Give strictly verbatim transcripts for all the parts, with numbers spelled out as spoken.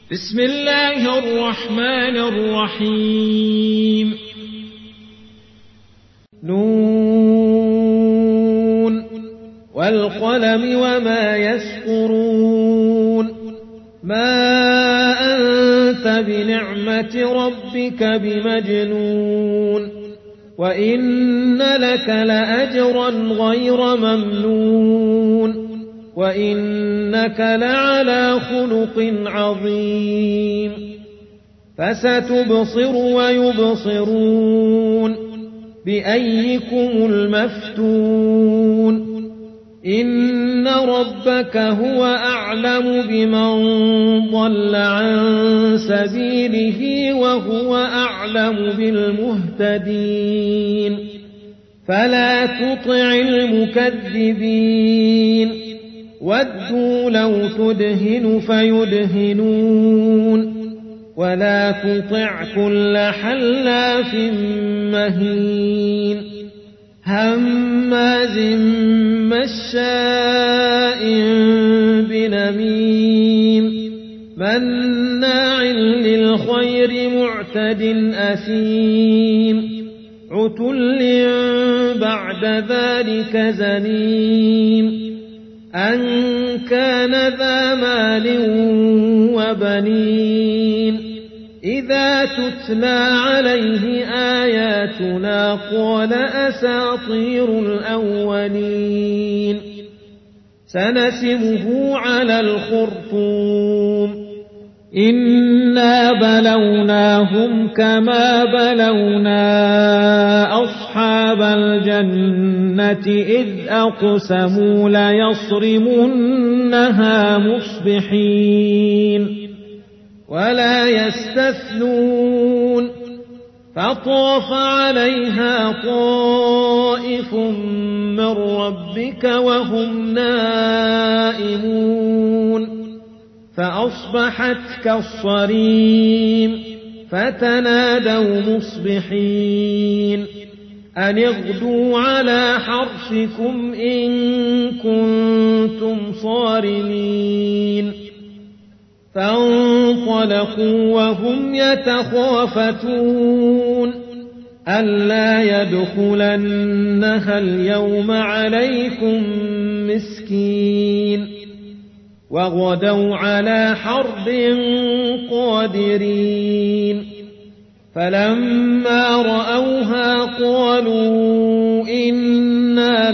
بسم الله الرحمن الرحيم. نون والقلم وما يسطرون. ما أنت بنعمة ربك بمجنون، وإن لك لأجرا غير ممنون، وإنك لعلى خلق عظيم. فستبصر ويبصرون بأيكم المفتون. إن ربك هو أعلم بمن ضل عن سبيله وهو أعلم بالمهتدين. فلا تطع المكذبين، ودوا لو تدهن فيدهنون. ولا تطع كل حلاف مهين، هماز مشاء بنميم، مناع للخير معتد أثيم، عتل بعد ذلك زنيم، أن كان ذا مال وبنين. إذا تتلى عليه آياتنا قال أساطير الأولين. سنسمه على الخرطوم. إنا بلوناهم كما بلونا أصحاب الجنة إذ أقسموا ليصرمنها مصبحين ولا يستثنون. فطاف عليها طائف من ربك وهم نائمون، فأصبحت كالصريم. فتنادوا مصبحين أن اغدوا على حرثكم إن كنتم صارمين. فانطلقوا وهم يتخافتون ألا يدخلنها اليوم عليكم مسكين. وغدوا على حرد قادرين. فلما رأوها قالوا إنا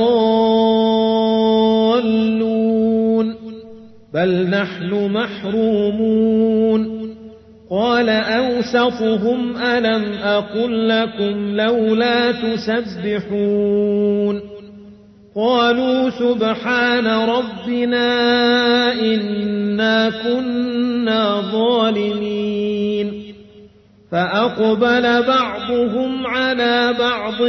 لضالون بل نحن محرومون. قال أوسطهم ألم أقل لكم لولا تسبحون. قالوا سبحان ربنا إنا كنا ظالمين. فأقبل بعضهم على بعض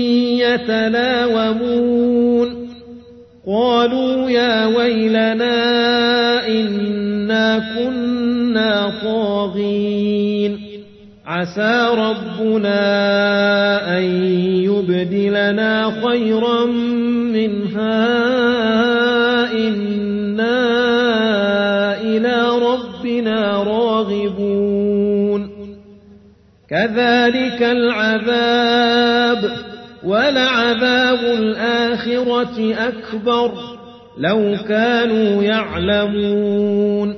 يتلاومون. قالوا يا ويلنا إنا كنا طاغين. عسى ربنا أن يبدلنا خيرا منها إنا إلى ربنا راغبون. كذلك العذاب ولعذاب الآخرة أكبر لو كانوا يعلمون.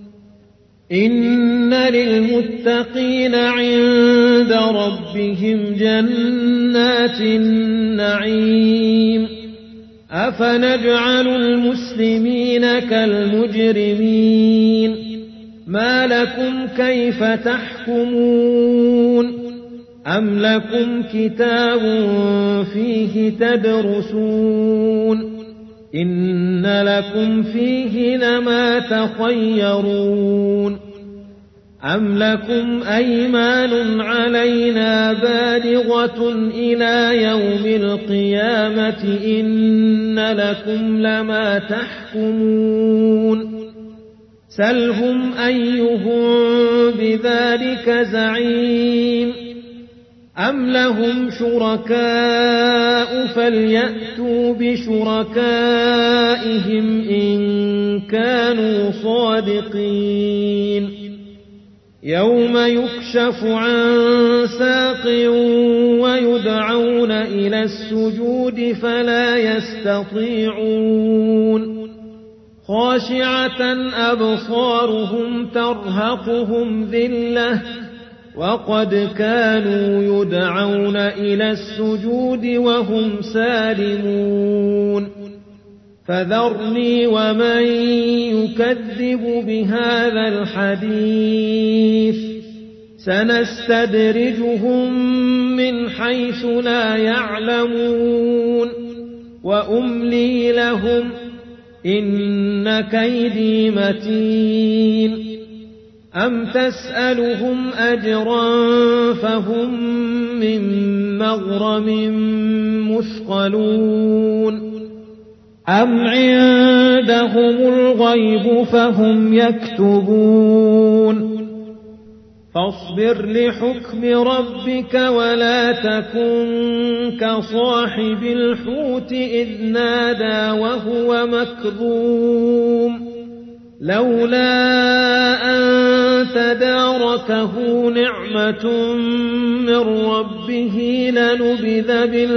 إن للمتقين عند ربهم جنات النعيم. أفنجعل المسلمين كالمجرمين. ما لكم كيف تحكمون؟ أم لكم كتاب فيه تدرسون؟ إن لكم فيه لما تخيرون. أم لكم أيمان علينا بالغة إلى يوم القيامة إن لكم لما تحكمون. سلهم أيهم بذلك زعيم. أم لهم شركاء فليأتوا بشركائهم إن كانوا صادقين. يوم يكشف عن ساق ويدعون إلى السجود فلا يستطيعون خاشعة أبصارهم ترهقهم ذلة وقد كانوا يدعون إلى السجود وهم سالمون فذرني ومن يكذب بهذا الحديث سنستدرجهم من حيث لا يعلمون وأملي لهم إن كيدي متين أم تسألهم أجرا فهم من مغرم مثقلون أم عندهم الغيب فهم يكتبون فاصبر لحكم ربك ولا تكن كصاحب الحوت إذ نادى وهو مكظوم لولا أن تداركه نعمة من ربه لنبذ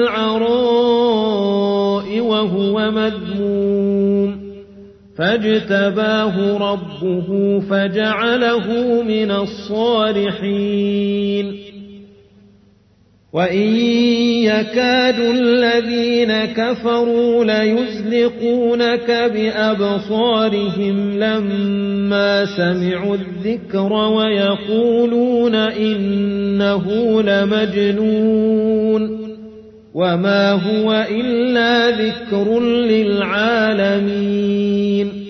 بالعراء وهو مذموم فاجتباه ربه فجعله من الصالحين وإن يكاد الذين كفروا ليزلقونك بأبصارهم لما سمعوا الذكر ويقولون إنه لمجنون وما هو إلا ذكر للعالمين